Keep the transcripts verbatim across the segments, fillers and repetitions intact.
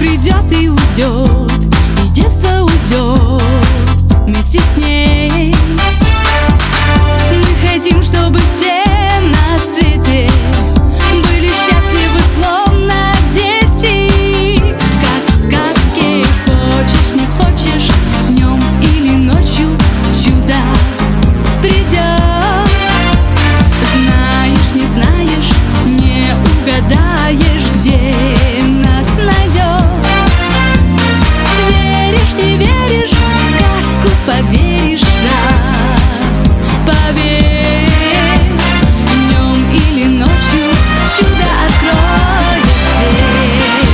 придет и уйдет, и детство уйдет вместе с ней. Мы хотим, чтобы все на свете были счастливы, словно дети, как в сказке. Хочешь, не хочешь, днем или ночью чудо придет. Знаешь, не знаешь, не угадаешь, где нас найдет. Веришь, не веришь, в сказку поверишь раз. Поверь, днем или ночью чудо откроет дверь.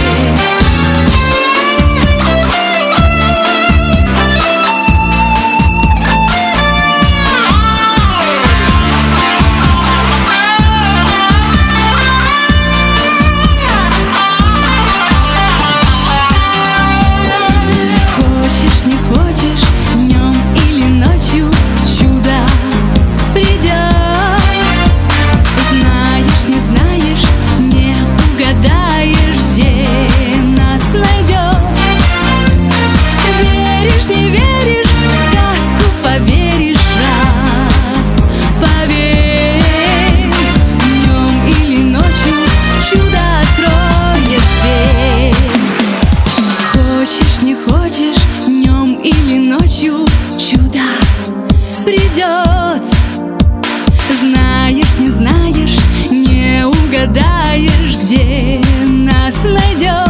Хочешь, не хочешь, днем или ночью чудо придет. Знаешь, не знаешь, не угадаешь, где нас найдет. Веришь, не веришь, в сказку поверишь раз. Поверь, днем или ночью чудо откроет дверь. Хочешь, не хочешь, днем или ночью чудо придет. Знаешь, не знаешь, не угадаешь, где нас найдет.